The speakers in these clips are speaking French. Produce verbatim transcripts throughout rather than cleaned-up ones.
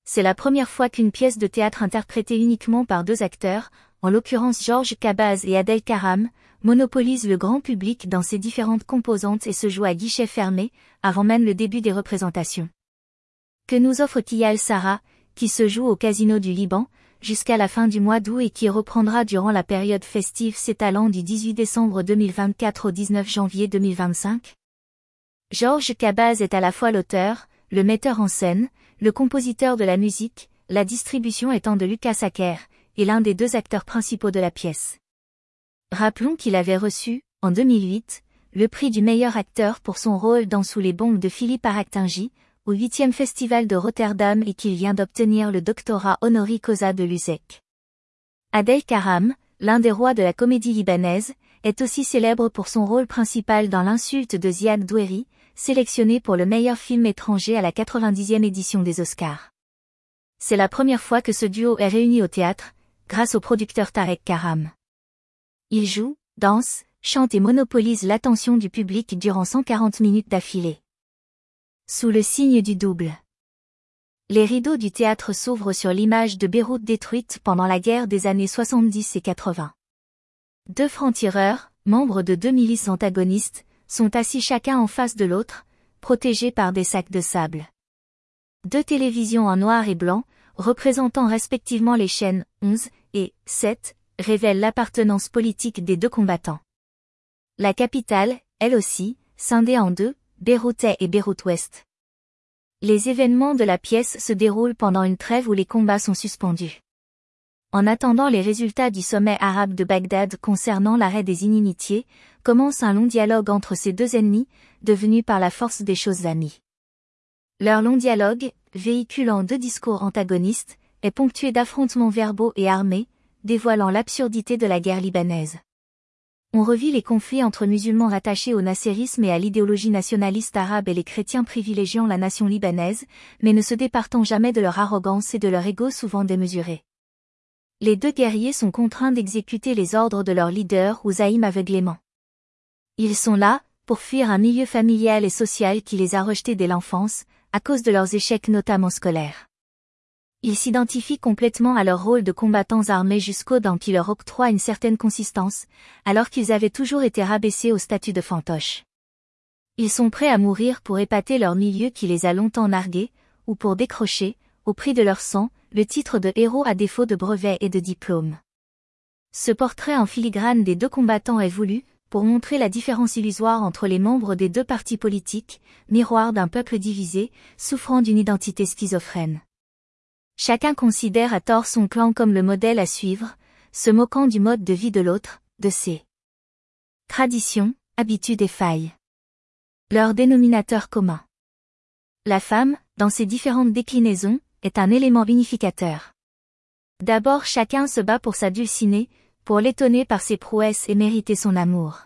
c'est la première fois qu'une pièce de théâtre interprétée uniquement par deux acteurs, en l'occurrence Georges Cabaz et Adel Karam, monopolise le grand public dans ses différentes composantes et se joue à guichet fermé, avant même le début des représentations. Que nous offre Kiyal Sarah, qui se joue au Casino du Liban, jusqu'à la fin du mois d'août et qui reprendra durant la période festive s'étalant du dix-huit décembre deux mille vingt-quatre au dix-neuf janvier deux mille vingt-cinq. Georges Cabaz est à la fois l'auteur, le metteur en scène, le compositeur de la musique, la distribution étant de Lucas Acker, et l'un des deux acteurs principaux de la pièce. Rappelons qu'il avait reçu, en deux mille huit, le prix du meilleur acteur pour son rôle dans Sous les bombes de Philippe Aractingi, au huitième Festival de Rotterdam et qu'il vient d'obtenir le doctorat honoris causa de l'U S E C. Adel Karam, l'un des rois de la comédie libanaise, est aussi célèbre pour son rôle principal dans L'insulte de Ziad Doueri, sélectionné pour le meilleur film étranger à la quatre-vingt-dixième édition des Oscars. C'est la première fois que ce duo est réuni au théâtre, grâce au producteur Tarek Karam. Il joue, danse, chante et monopolise l'attention du public durant cent quarante minutes d'affilée. Sous le signe du double. Les rideaux du théâtre s'ouvrent sur l'image de Beyrouth détruite pendant la guerre des années soixante-dix et quatre-vingts. Deux francs-tireurs, membres de deux milices antagonistes, sont assis chacun en face de l'autre, protégés par des sacs de sable. Deux télévisions en noir et blanc, représentant respectivement les chaînes onze et sept, révèlent l'appartenance politique des deux combattants. La capitale, elle aussi, scindée en deux, Beyrouth Est et Beyrouth Ouest. Les événements de la pièce se déroulent pendant une trêve où les combats sont suspendus. En attendant les résultats du sommet arabe de Bagdad concernant l'arrêt des inimitiés, commence un long dialogue entre ces deux ennemis, devenus par la force des choses amis. Leur long dialogue, véhiculant deux discours antagonistes, est ponctué d'affrontements verbaux et armés, dévoilant l'absurdité de la guerre libanaise. On revit les conflits entre musulmans rattachés au nasserisme et à l'idéologie nationaliste arabe et les chrétiens privilégiant la nation libanaise, mais ne se départant jamais de leur arrogance et de leur ego souvent démesuré. Les deux guerriers sont contraints d'exécuter les ordres de leur leader ou zaïm aveuglément. Ils sont là, pour fuir un milieu familial et social qui les a rejetés dès l'enfance, à cause de leurs échecs notamment scolaires. Ils s'identifient complètement à leur rôle de combattants armés jusqu'aux dents qui leur octroie une certaine consistance, alors qu'ils avaient toujours été rabaissés au statut de fantoches. Ils sont prêts à mourir pour épater leur milieu qui les a longtemps nargués, ou pour décrocher, au prix de leur sang, le titre de héros à défaut de brevet et de diplôme. Ce portrait en filigrane des deux combattants est voulu, pour montrer la différence illusoire entre les membres des deux partis politiques, miroir d'un peuple divisé, souffrant d'une identité schizophrène. Chacun considère à tort son clan comme le modèle à suivre, se moquant du mode de vie de l'autre, de ses traditions, habitudes et failles. Leur dénominateur commun. La femme, dans ses différentes déclinaisons, est un élément unificateur. D'abord chacun se bat pour sa dulcinée, pour l'étonner par ses prouesses et mériter son amour.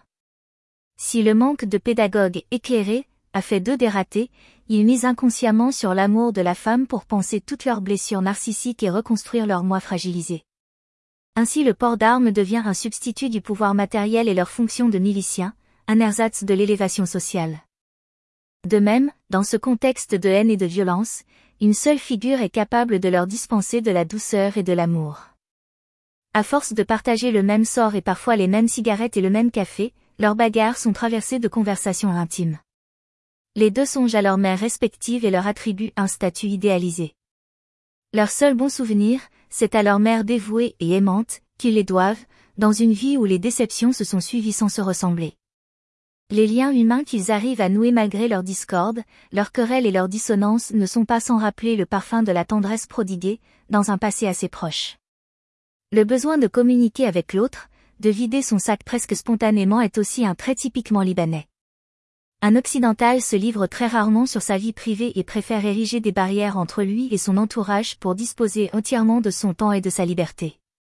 Si le manque de pédagogues éclairés a fait d'eux des ratés, ils misent inconsciemment sur l'amour de la femme pour penser toutes leurs blessures narcissiques et reconstruire leur moi fragilisé. Ainsi le port d'armes devient un substitut du pouvoir matériel et leur fonction de miliciens, un ersatz de l'élévation sociale. De même, dans ce contexte de haine et de violence, une seule figure est capable de leur dispenser de la douceur et de l'amour. À force de partager le même sort et parfois les mêmes cigarettes et le même café, leurs bagarres sont traversées de conversations intimes. Les deux songent à leurs mères respectives et leur attribuent un statut idéalisé. Leur seul bon souvenir, c'est à leur mère dévouée et aimante, qu'ils les doivent, dans une vie où les déceptions se sont suivies sans se ressembler. Les liens humains qu'ils arrivent à nouer malgré leurs discordes, leurs querelles et leurs dissonances ne sont pas sans rappeler le parfum de la tendresse prodiguée, dans un passé assez proche. Le besoin de communiquer avec l'autre, de vider son sac presque spontanément est aussi un trait typiquement libanais. Un occidental se livre très rarement sur sa vie privée et préfère ériger des barrières entre lui et son entourage pour disposer entièrement de son temps et de sa liberté.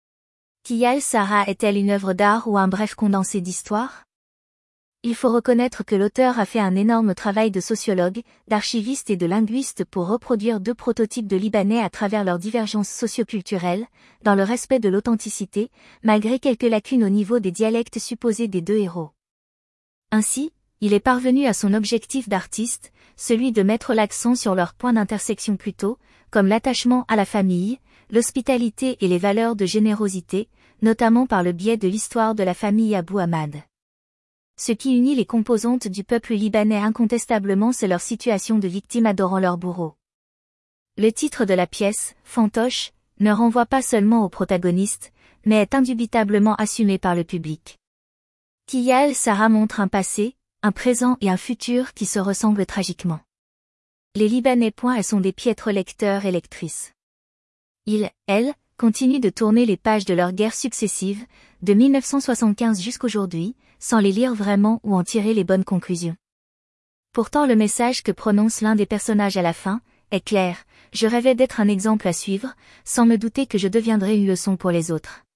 Kiyal Sarah est-elle une œuvre d'art ou un bref condensé d'histoire ? Il faut reconnaître que l'auteur a fait un énorme travail de sociologue, d'archiviste et de linguiste pour reproduire deux prototypes de Libanais à travers leurs divergences socioculturelles, dans le respect de l'authenticité, malgré quelques lacunes au niveau des dialectes supposés des deux héros. Ainsi, il est parvenu à son objectif d'artiste, celui de mettre l'accent sur leurs points d'intersection plutôt, comme l'attachement à la famille, l'hospitalité et les valeurs de générosité, notamment par le biais de l'histoire de la famille Abou Ahmad. Ce qui unit les composantes du peuple libanais incontestablement, c'est leur situation de victimes adorant leur bourreau. Le titre de la pièce, Fantoche, ne renvoie pas seulement au protagoniste, mais est indubitablement assumé par le public. Kiyal Sarah montre un passé, un présent et un futur qui se ressemblent tragiquement. Les Libanais. Elles sont des piètres lecteurs et lectrices. Ils, elles, continuent de tourner les pages de leurs guerres successives, de mille neuf cent soixante-quinze jusqu'aujourd'hui, sans les lire vraiment ou en tirer les bonnes conclusions. Pourtant le message que prononce l'un des personnages à la fin, est clair: je rêvais d'être un exemple à suivre, sans me douter que je deviendrais une leçon pour les autres.